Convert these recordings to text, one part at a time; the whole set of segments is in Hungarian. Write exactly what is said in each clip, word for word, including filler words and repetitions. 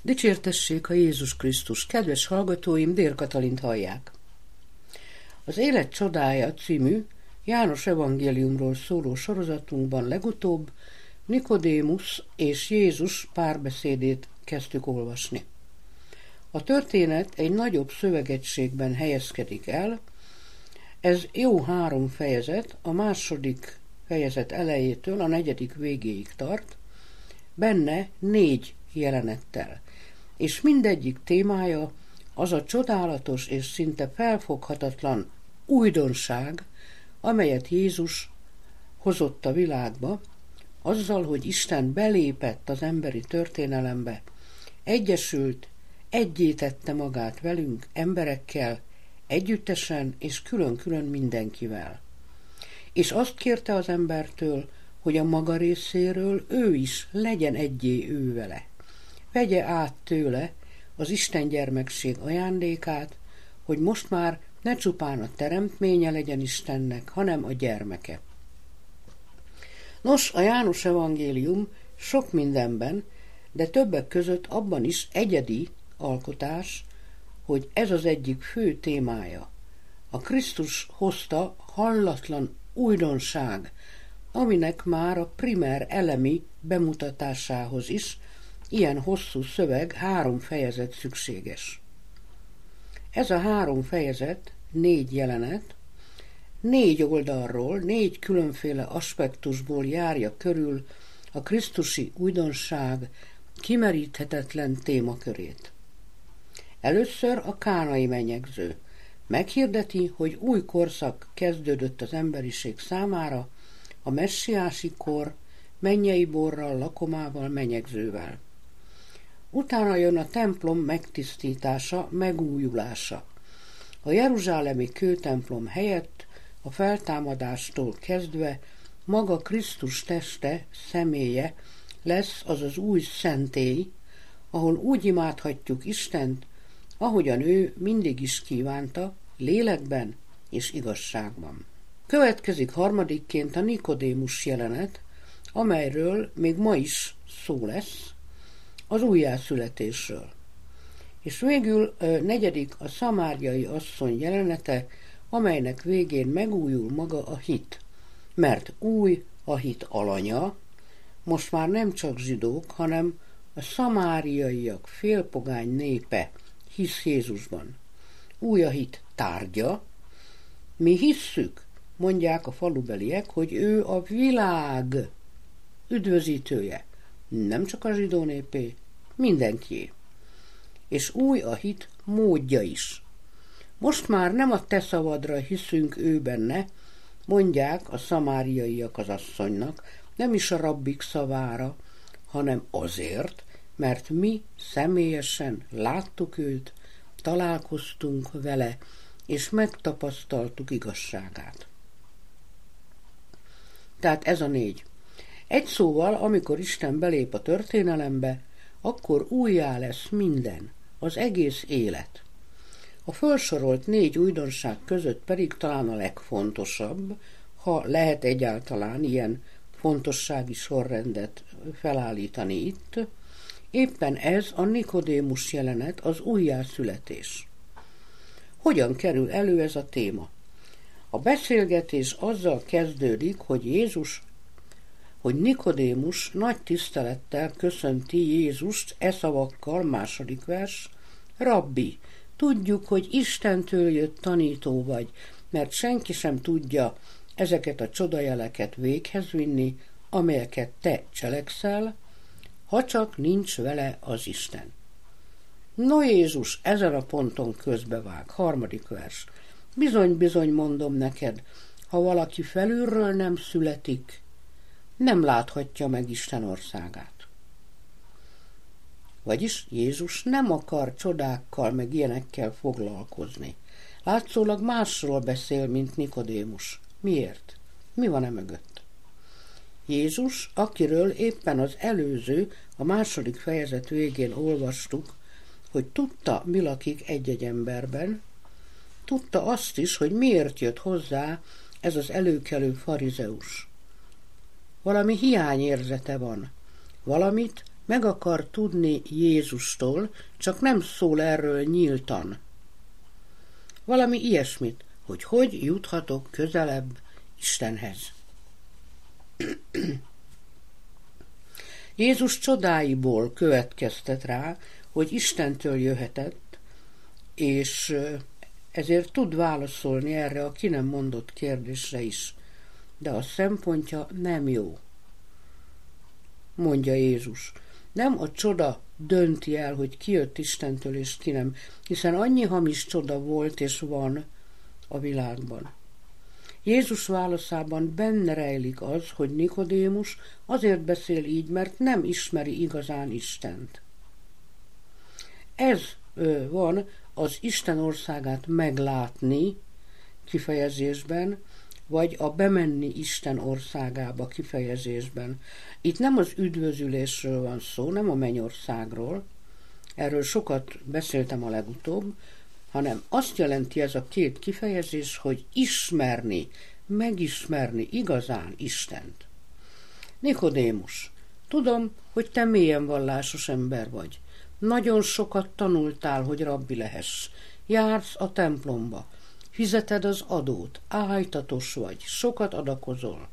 Dicsértessék a Jézus Krisztus! Kedves hallgatóim, Dér Katalint hallják. Az Élet csodája című János evangéliumról szóló sorozatunkban legutóbb Nikodémusz és Jézus párbeszédét kezdtük olvasni. A történet egy nagyobb szövegegységben helyezkedik el, ez jó három fejezet, a második fejezet elejétől a negyedik végéig tart, benne négy jelenettel, és mindegyik témája az a csodálatos és szinte felfoghatatlan újdonság, amelyet Jézus hozott a világba, azzal, hogy Isten belépett az emberi történelembe, egyesült, egyé tette magát velünk, emberekkel, együttesen és külön-külön mindenkivel. És azt kérte az embertől, hogy a maga részéről ő is legyen egyé ő vele. Vegye át tőle az Isten gyermekség ajándékát, hogy most már ne csupán a teremtménye legyen Istennek, hanem a gyermeke. Nos, a János evangélium sok mindenben, de többek között abban is egyedi alkotás, hogy ez az egyik fő témája. A Krisztus hozta hallatlan újdonság, aminek már a primer elemi bemutatásához is ilyen hosszú szöveg, három fejezet szükséges. Ez a három fejezet, négy jelenet, négy oldalról, négy különféle aspektusból járja körül a krisztusi újdonság kimeríthetetlen témakörét. Először a kánai menyegző meghirdeti, hogy új korszak kezdődött az emberiség számára, a messiási kor mennyei borral, lakomával, menyegzővel. Utána jön a templom megtisztítása, megújulása. A jeruzsálemi kőtemplom helyett a feltámadástól kezdve maga Krisztus teste, személye lesz az az új szentély, ahol úgy imádhatjuk Istent, ahogyan ő mindig is kívánta, lélekben és igazságban. Következik harmadikként a Nikodémus jelenet, amelyről még ma is szó lesz, az újjászületésről. És végül negyedik a szamáriai asszony jelenete, amelynek végén megújul maga a hit. Mert új a hit alanya, most már nem csak zsidók, hanem a szamáriaiak félpogány népe hisz Jézusban. Új a hit tárgya, mi hisszük, mondják a falubeliek, hogy ő a világ üdvözítője, nem csak a zsidó népé, mindenkié. És új a hit módja is. Most már nem a te szavadra hiszünk ő benne, mondják a szamáriaiak az asszonynak, nem is a rabbik szavára, hanem azért, mert mi személyesen láttuk őt, találkoztunk vele, és megtapasztaltuk igazságát. Tehát ez a négy. Egy szóval, amikor Isten belép a történelembe, akkor újjá lesz minden, az egész élet. A felsorolt négy újdonság között pedig talán a legfontosabb, ha lehet egyáltalán ilyen fontossági sorrendet felállítani itt, éppen ez a Nikodémus jelenet, az újjászületés. Hogyan kerül elő ez a téma? A beszélgetés azzal kezdődik, hogy Jézus, hogy Nikodémus nagy tisztelettel köszönti Jézust e szavakkal, második vers, Rabbi, tudjuk, hogy Istentől jött tanító vagy, mert senki sem tudja ezeket a csodajeleket véghez vinni, amelyeket te cselekszel, ha csak nincs vele az Isten. No Jézus ezen a ponton közbevág, harmadik vers. Bizony-bizony mondom neked, ha valaki felülről nem születik, nem láthatja meg Isten országát. Vagyis Jézus nem akar csodákkal meg ilyenekkel foglalkozni. Látszólag másról beszél, mint Nikodémus. Miért? Mi van e mögött? Jézus, akiről éppen az előző, a második fejezet végén olvastuk, hogy tudta, mi lakik egy-egy emberben, tudta azt is, hogy miért jött hozzá ez az előkelő farizeus. Valami hiányérzete van, valamit meg akar tudni Jézustól, csak nem szól erről nyíltan. Valami ilyesmit, hogy hogy juthatok közelebb Istenhez. Jézus csodáiból következtet rá, hogy Istentől jöhetett, és ezért tud válaszolni erre a ki nem mondott kérdésre is. De a szempontja nem jó. Mondja Jézus. Nem a csoda dönti el, hogy ki jött Istentől és ki nem, hiszen annyi hamis csoda volt és van a világban. Jézus válaszában benne rejlik az, hogy Nikodémus azért beszél így, mert nem ismeri igazán Istent. Ez ö, van az Isten országát meglátni kifejezésben, vagy a bemenni Isten országába kifejezésben. Itt nem az üdvözülésről van szó, nem a mennyországról, erről sokat beszéltem a legutóbb, hanem azt jelenti ez a két kifejezés, hogy ismerni, megismerni igazán Istent. Nikodémus, tudom, hogy te mélyen vallásos ember vagy. Nagyon sokat tanultál, hogy rabbi lehess. Jársz a templomba, fizeted az adót, áhítatos vagy, sokat adakozol.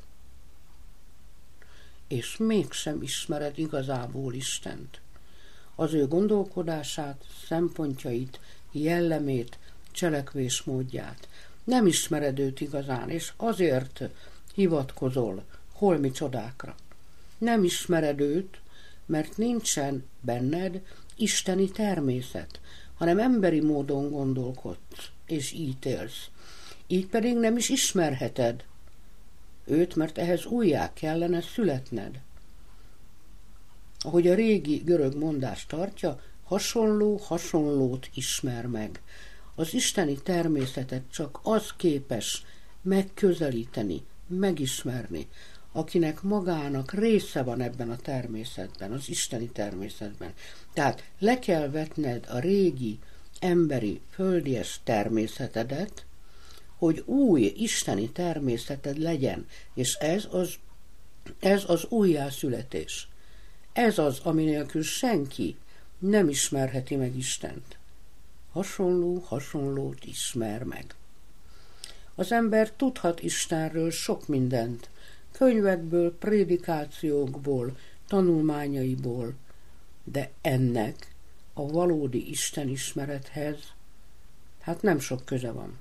És mégsem ismered igazából Istent. Az ő gondolkodását, szempontjait, jellemét, cselekvésmódját. Nem ismered őt igazán, és azért hivatkozol holmi csodákra. Nem ismered őt, mert nincsen benned isteni természet, hanem emberi módon gondolkodsz, és ítélsz. Így pedig nem is ismerheted őt, mert ehhez újjá kellene születned. Ahogy a régi görög mondás tartja, hasonló hasonlót ismer meg. Az isteni természetet csak az képes megközelíteni, megismerni, akinek magának része van ebben a természetben, az isteni természetben. Tehát le kell vetned a régi, emberi, földies természetedet, hogy új isteni természeted legyen, és ez az, ez az újjászületés. Ez az, ami nélkül senki nem ismerheti meg Istent. Hasonló hasonlót ismer meg. Az ember tudhat Istenről sok mindent, könyvekből, prédikációkból, tanulmányaiból, de ennek a valódi istenismerethez hát nem sok köze van.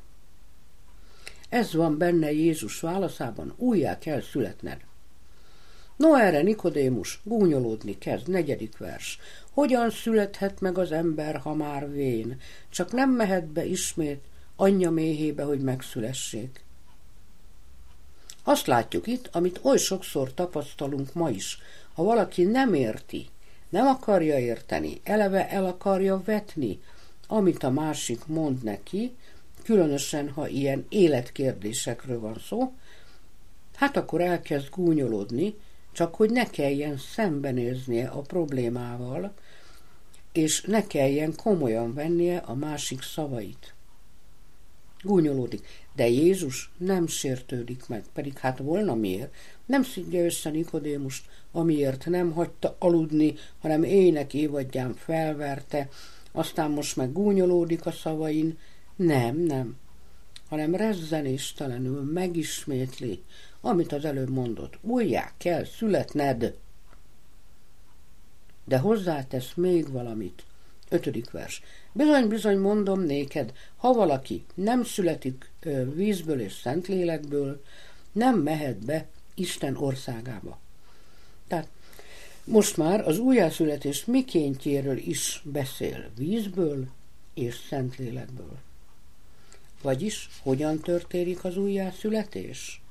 Ez van benne Jézus válaszában, újjá kell születned. No, erre Nikodémus gúnyolódni kezd, negyedik vers. Hogyan születhet meg az ember, ha már vén? Csak nem mehet be ismét anyja méhébe, hogy megszülessék. Azt látjuk itt, amit oly sokszor tapasztalunk ma is. Ha valaki nem érti, nem akarja érteni, eleve el akarja vetni, amit a másik mond neki, különösen, ha ilyen életkérdésekről van szó, hát akkor elkezd gúnyolódni, csak hogy ne kelljen szembenéznie a problémával, és ne kelljen komolyan vennie a másik szavait. Gúnyolódik. De Jézus nem sértődik meg, pedig hát volna miért. Nem szidja össze Nikodémust, amiért nem hagyta aludni, hanem éjnek évadján felverte, aztán most meg gúnyolódik a szavain. Nem, nem, hanem rezzenéstelenül megismétli, amit az előbb mondott. Újjá kell születned. De hozzátesz még valamit. Ötödik vers. Bizony, bizony mondom néked, ha valaki nem születik ö, vízből és szentlélekből, nem mehet be Isten országába. Tehát most már az újjászületés mikéntjéről is beszél, vízből és szentlélekből. Vagyis, hogyan történik az újjászületés?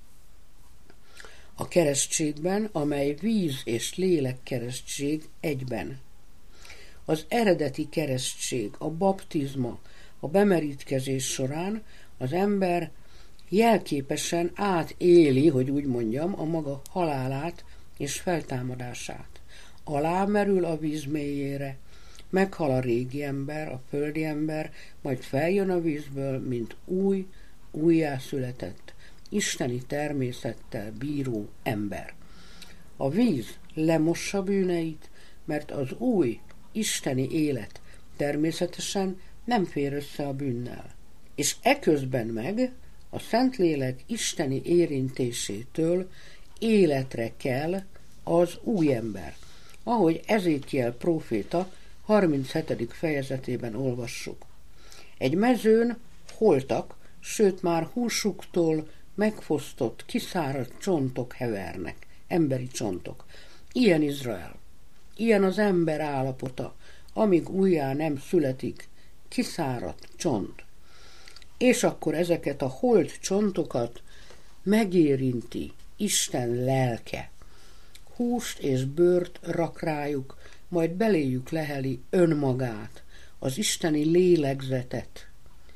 A keresztségben, amely víz és lélek keresztség egyben. Az eredeti keresztség, a baptizma, a bemerítkezés során az ember jelképesen átéli, hogy úgy mondjam, a maga halálát és feltámadását. Alámerül a víz mélyére, meghal a régi ember, a földi ember, majd feljön a vízből, mint új, újjászületett, isteni természettel bíró ember. A víz lemossa bűneit, mert az új isteni élet természetesen nem fér össze a bűnnel. És eközben meg a Szentlélek isteni érintésétől életre kell az új ember, ahogy Ezékiel próféta harminchetedik fejezetében olvassuk. Egy mezőn holtak, sőt már húsuktól megfosztott, kiszáradt csontok hevernek, emberi csontok. Ilyen Izrael, ilyen az ember állapota, amíg újjá nem születik, kiszáradt csont. És akkor ezeket a holt csontokat megérinti Isten lelke. Húst és bőrt rak rájuk, majd beléjük leheli önmagát, az isteni lélegzetet.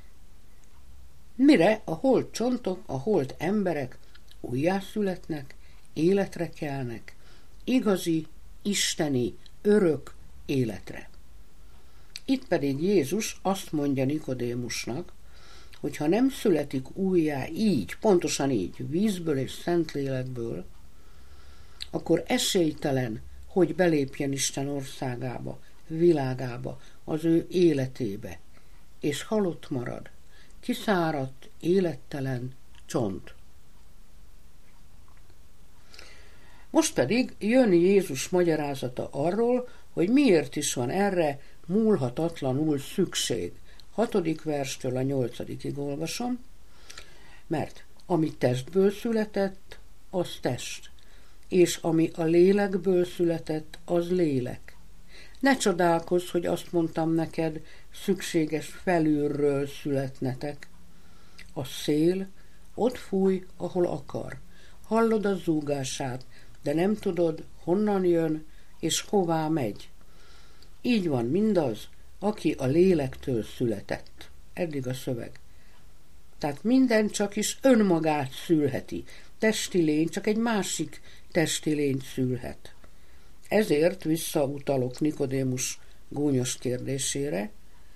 Mire a holt csontok, a holt emberek újjászületnek, életre kelnek, igazi, isteni, örök életre. Itt pedig Jézus azt mondja Nikodémusnak, hogy ha nem születik újjá így, pontosan így, vízből és Szentlélekből, akkor esélytelen, hogy belépjen Isten országába, világába, az ő életébe, és halott marad, kiszáradt, élettelen csont. Most pedig jön Jézus magyarázata arról, hogy miért is van erre múlhatatlanul szükség. Hatodik verstől a nyolcadikig olvasom, mert ami testből született, az test, és ami a lélekből született, az lélek. Ne csodálkozz, hogy azt mondtam neked, szükséges felülről születnetek. A szél ott fúj, ahol akar. Hallod a zúgását, de nem tudod, honnan jön és hová megy. Így van mindaz, aki a lélektől született. Eddig a szöveg. Tehát minden csak is önmagát szülheti. Testi lény csak egy másik testi lényt szülhet. Ezért visszautalok Nikodémus gúnyos kérdésére.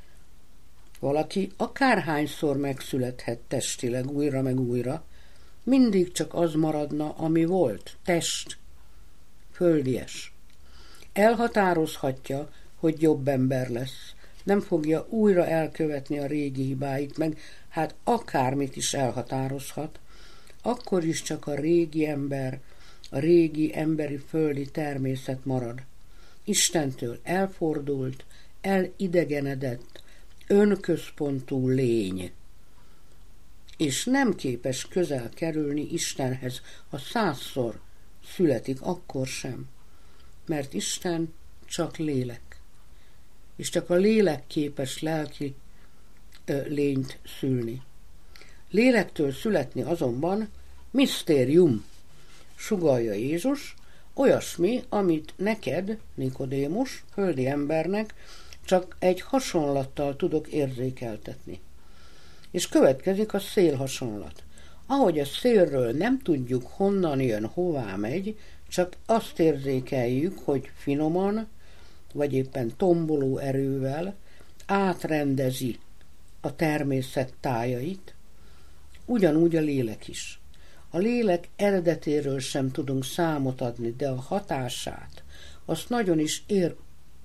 Valaki akárhányszor megszülethet testileg újra meg újra, mindig csak az maradna, ami volt, test, földies. Elhatározhatja, hogy jobb ember lesz, nem fogja újra elkövetni a régi hibáit, meg hát akármit is elhatározhat, akkor is csak a régi ember, a régi emberi földi természet marad. Istentől elfordult, elidegenedett, önközpontú lény, és nem képes közel kerülni Istenhez, ha százszor születik, akkor sem, mert Isten csak lélek, és csak a lélek képes lelki ö, lényt szülni. Lélektől születni azonban misztérium, sugallja Jézus, olyasmi, amit neked, Nikodémus, földi embernek, csak egy hasonlattal tudok érzékeltetni. És következik a szél hasonlat. Ahogy a szélről nem tudjuk, honnan jön, hová megy, csak azt érzékeljük, hogy finoman, vagy éppen tomboló erővel átrendezi a természet tájait, ugyanúgy a lélek is. A lélek eredetéről sem tudunk számot adni, de a hatását, azt nagyon is, ér,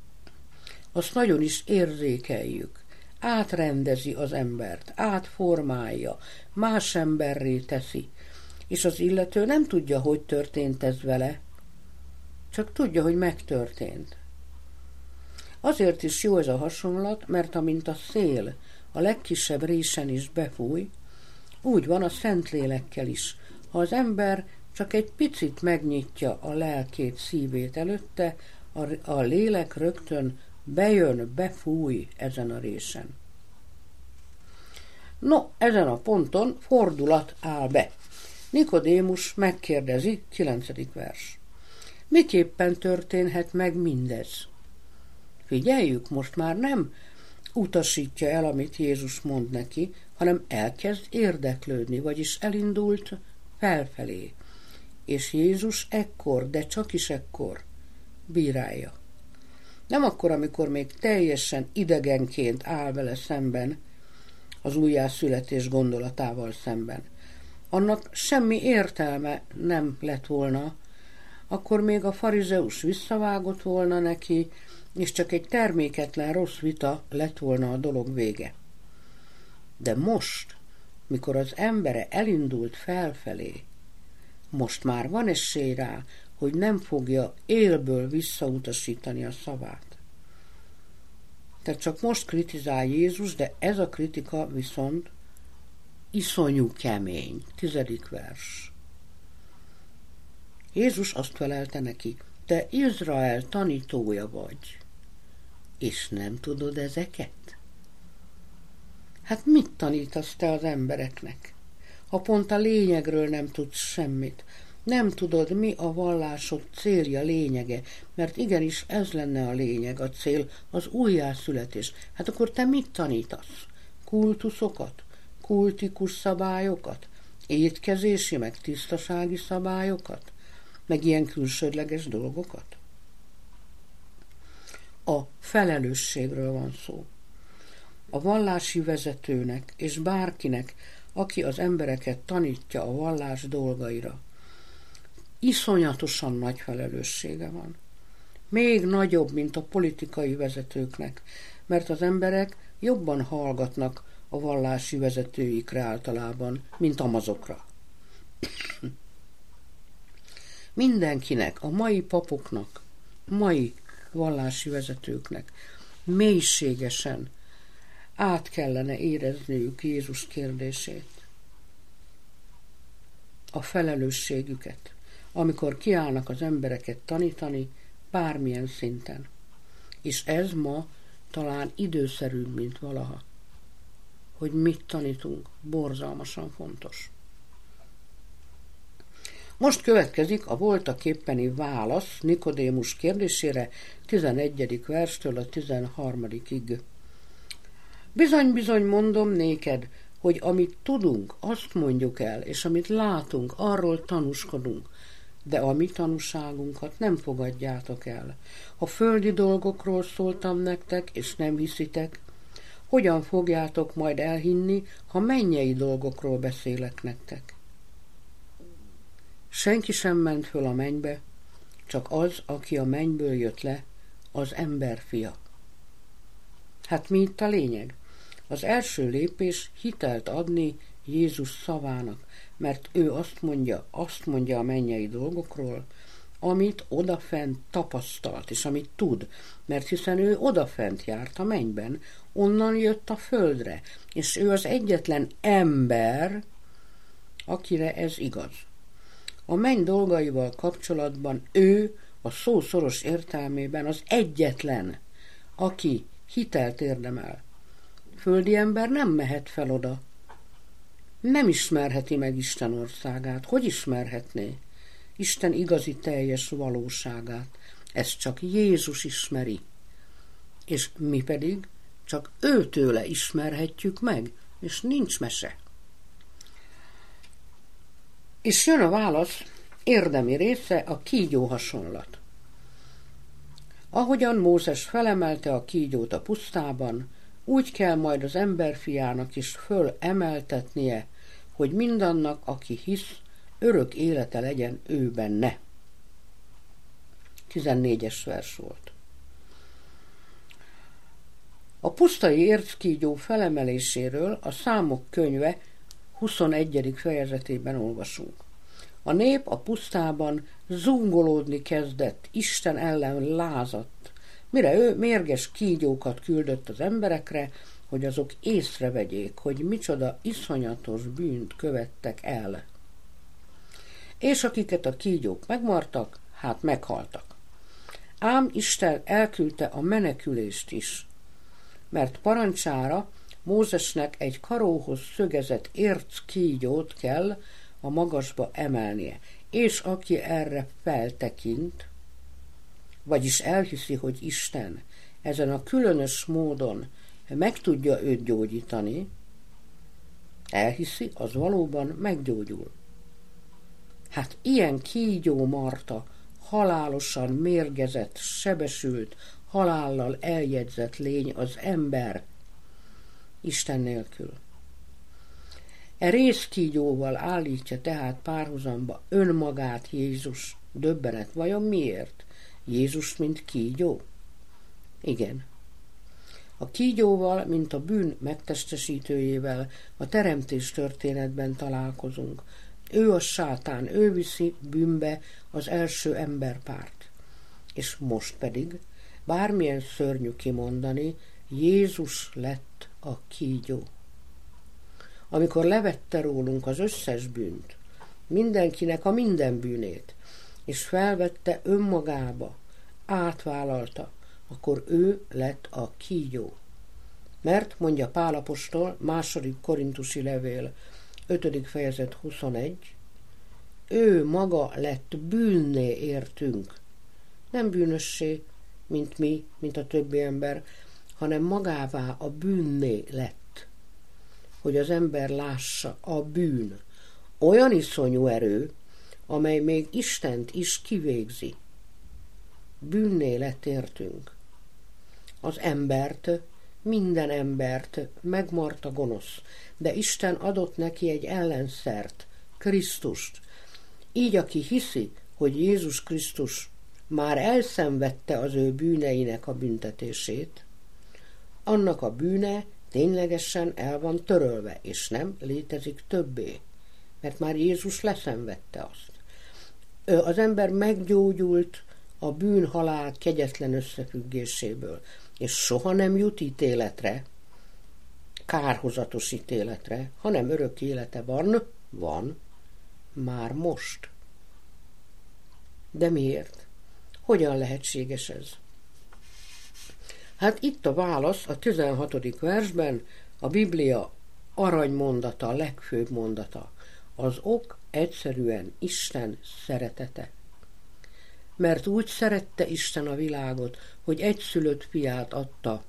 azt nagyon is érzékeljük. Átrendezi az embert, átformálja, más emberré teszi, és az illető nem tudja, hogy történt ez vele, csak tudja, hogy megtörtént. Azért is jó ez a hasonlat, mert amint a szél a legkisebb résen is befúj, úgy van a Szentlélekkel is. Ha az ember csak egy picit megnyitja a lelkét, szívét előtte, a, a lélek rögtön bejön, befúj ezen a résen. No, ezen a ponton fordulat áll be. Nikodémus megkérdezi, kilencedik vers. Miképpen történhet meg mindez? Figyeljük, most már nem utasítja el, amit Jézus mond neki, hanem elkezd érdeklődni, vagyis elindult felfelé. És Jézus ekkor, de csak is ekkor bírálja. Nem akkor, amikor még teljesen idegenként áll vele szemben, az újjászületés gondolatával szemben. Annak semmi értelme nem lett volna, akkor még a farizeus visszavágott volna neki, és csak egy terméketlen rossz vita lett volna a dolog vége. De most, mikor az embere elindult felfelé, most már van esély rá, hogy nem fogja élből visszautasítani a szavát. Tehát csak most kritizál Jézus, de ez a kritika viszont iszonyú kemény. Tizedik vers. Jézus azt felelte neki, te Izrael tanítója vagy, és nem tudod ezeket? Hát mit tanítasz te az embereknek, ha pont a lényegről nem tudsz semmit? Nem tudod, mi a vallásod célja, lényege, mert igenis ez lenne a lényeg, a cél, az újjászületés. Hát akkor te mit tanítasz? Kultuszokat? Kultikus szabályokat? Étkezési, meg tisztasági szabályokat? Meg ilyen külsődleges dolgokat? A felelősségről van szó. A vallási vezetőnek és bárkinek, aki az embereket tanítja a vallás dolgaira, iszonyatosan nagy felelőssége van. Még nagyobb, mint a politikai vezetőknek, mert az emberek jobban hallgatnak a vallási vezetőikre általában, mint amazokra. Mindenkinek, a mai papoknak, mai vallási vezetőknek mélységesen át kellene érezniük Jézus kérdését, a felelősségüket, amikor kiállnak az embereket tanítani bármilyen szinten. És ez ma talán időszerűbb, mint valaha. Hogy mit tanítunk, borzalmasan fontos. Most következik a voltaképpeni válasz Nikodémus kérdésére tizenegyedik verstől a tizenharmadikig. Bizony-bizony mondom néked, hogy amit tudunk, azt mondjuk el, és amit látunk, arról tanúskodunk, de a mi tanúságunkat nem fogadjátok el. Ha földi dolgokról szóltam nektek, és nem hiszitek, hogyan fogjátok majd elhinni, ha mennyei dolgokról beszélek nektek? Senki sem ment föl a mennybe, csak az, aki a mennyből jött le, az emberfia. Hát mi itt a lényeg? Az első lépés hitelt adni Jézus szavának, mert ő azt mondja, azt mondja a mennyei dolgokról, amit odafent tapasztalt, és amit tud, mert hiszen ő odafent járt a mennyben, onnan jött a földre, és ő az egyetlen ember, akire ez igaz. A menny dolgaival kapcsolatban ő a szó szoros értelmében az egyetlen, aki hitelt érdemel. Földi ember nem mehet fel oda. Nem ismerheti meg Isten országát. Hogy ismerhetné? Isten igazi teljes valóságát. Ezt csak Jézus ismeri. És mi pedig csak őtőle ismerhetjük meg, és nincs mese. És jön a válasz, érdemi része, a kígyó hasonlat. Ahogyan Mózes felemelte a kígyót a pusztában, úgy kell majd az emberfiának is fölemeltetnie, hogy mindannak, aki hisz, örök élete legyen ő benne. tizennégyes vers volt. A pusztai érckígyó felemeléséről a Számok könyve huszonegyedik fejezetében olvasunk. A nép a pusztában zúgolódni kezdett, Isten ellen lázadt, mire ő mérges kígyókat küldött az emberekre, hogy azok észrevegyék, hogy micsoda iszonyatos bűnt követtek el. És akiket a kígyók megmartak, hát meghaltak. Ám Isten elküldte a menekülést is, mert parancsára Mózesnek egy karóhoz szögezett érc kígyót kell a magasba emelnie, és aki erre feltekint, vagyis elhiszi, hogy Isten ezen a különös módon meg tudja őt gyógyítani, elhiszi, az valóban meggyógyul. Hát ilyen kígyó Marta, halálosan mérgezett, sebesült, halállal eljegyzett lény az ember Isten nélkül. E rézkígyóval állítja tehát párhuzamba önmagát Jézus, Döbbenet. Vajon miért? Jézus, mint kígyó? Igen. A kígyóval, mint a bűn megtestesítőjével a teremtés történetben találkozunk. Ő a sátán, ő viszi bűnbe az első emberpárt. És most pedig, bármilyen szörnyű kimondani, Jézus lett a kígyó. Amikor levette rólunk az összes bűnt, mindenkinek a minden bűnét, és felvette önmagába, átvállalta, akkor ő lett a kígyó. Mert, mondja Pál apostol, második korintusi levél, ötödik fejezet huszonegy, ő maga lett bűnné értünk. Nem bűnössé, mint mi, mint a többi ember, hanem magává a bűnné lett. Hogy az ember lássa, a bűn olyan iszonyú erő, amely még Istent is kivégzi. Bűnné lett értünk. Az embert, minden embert megmart a gonosz, de Isten adott neki egy ellenszert, Krisztust. Így aki hiszi, hogy Jézus Krisztus már elszenvedte az ő bűneinek a büntetését, annak a bűne ténylegesen el van törölve, és nem létezik többé, mert már Jézus leszenvedte azt. Az ember meggyógyult a bűn-halál kegyetlen összefüggéséből, és soha nem jut ítéletre, kárhozatos ítéletre, hanem örök élete van, van, már most. De miért? Hogyan lehetséges ez? Hát itt a válasz a tizenhatodik versben, a Biblia aranymondata, a legfőbb mondata. Az ok egyszerűen Isten szeretete. Mert úgy szerette Isten a világot, hogy egyszülött fiát adta,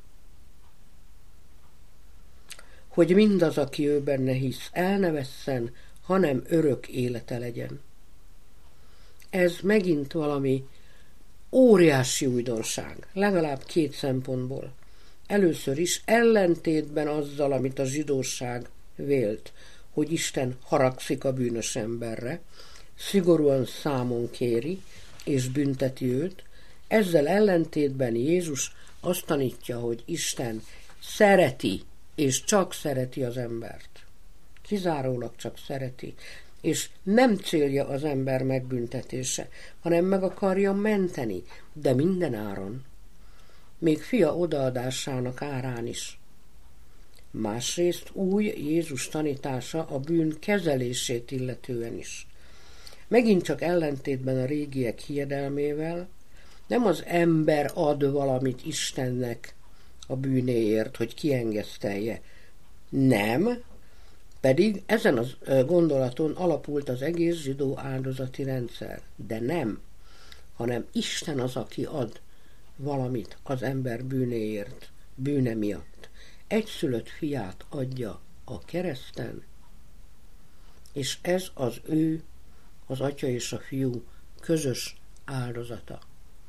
hogy mindaz, aki ő benne hisz, el ne vesszen, hanem örök élete legyen. Ez megint valami óriási újdonság, legalább két szempontból. Először is ellentétben azzal, amit a zsidóság vélt, hogy Isten haragszik a bűnös emberre, szigorúan számon kéri és bünteti őt, ezzel ellentétben Jézus azt tanítja, hogy Isten szereti, és csak szereti az embert. Kizárólag csak szereti, és nem célja az ember megbüntetése, hanem meg akarja menteni, de minden áron. Még fia odaadásának árán is. Másrészt új Jézus tanítása a bűn kezelését illetően is. Megint csak ellentétben a régiek hiedelmével, nem az ember ad valamit Istennek a bűnéért, hogy kiengesztelje. Nem, pedig ezen a gondolaton alapult az egész zsidó áldozati rendszer. De nem, hanem Isten az, aki ad valamit az ember bűnéért, bűne miatt. Egyszülött fiát adja a kereszten, és ez az ő, az Atya és a Fiú közös áldozata.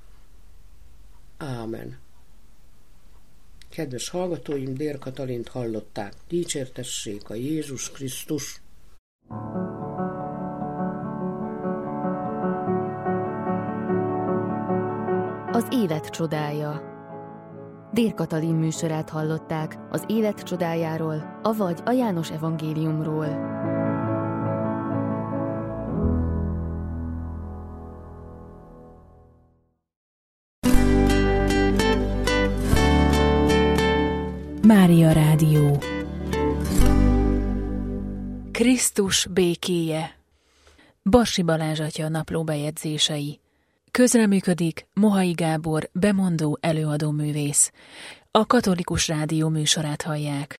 Ámen. Kedves hallgatóim, Dér Katalint hallották. Dicsértessék a Jézus Krisztus! Az élet csodája. Dér Katalin műsorát hallották az élet csodájáról, avagy a János evangéliumról. Mária Rádió. Krisztus békéje. Barsi Balázs atya naplóbejegyzései. Közreműködik Mohai Gábor, bemondó előadó művész. A Katolikus Rádió műsorát hallják.